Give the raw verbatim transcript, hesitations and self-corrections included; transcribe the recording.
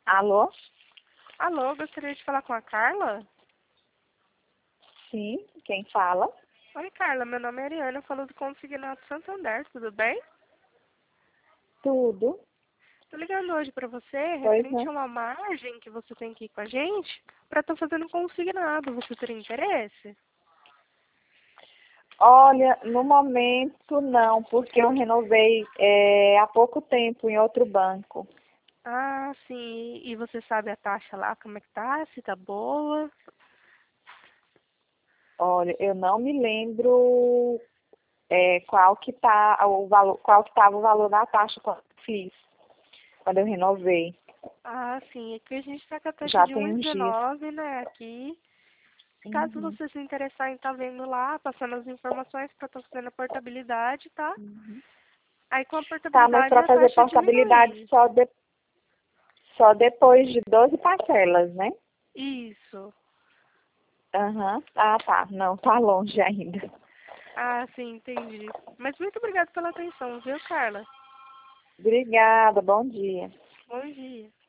Alô? Alô, gostaria de falar com a Carla? Sim, quem fala? Oi, Carla, meu nome é Ariana, eu falo do Consignato Santander, tudo bem? Tudo. Tô ligando hoje pra você, Pois referente é. a uma margem que você tem aqui com a gente, pra estar fazendo consignado. Você teria interesse? Olha, no momento não, porque eu renovei é, há pouco tempo em outro banco. Ah, sim. E você sabe a taxa lá, como é que tá? Se tá boa? Olha, eu não me lembro é, qual que tá o valor, qual que estava o valor da taxa quando eu fiz, quando eu renovei. Ah, sim. Aqui a gente tá com a taxa Já de tem uns dias. um vírgula dezenove, né, aqui. Caso Uhum. você se interessar em estar vendo lá, passando as informações para estar fazendo a portabilidade, tá? Uhum. Aí com a Tá, mas portabilidade para a fazer taxa portabilidade diminui. só, de, só depois de doze parcelas, né? Isso. Aham. Ah, tá. Não, tá longe ainda. Ah, sim, entendi. Mas muito obrigada pela atenção, viu, Carla? Obrigada, bom dia. Bom dia.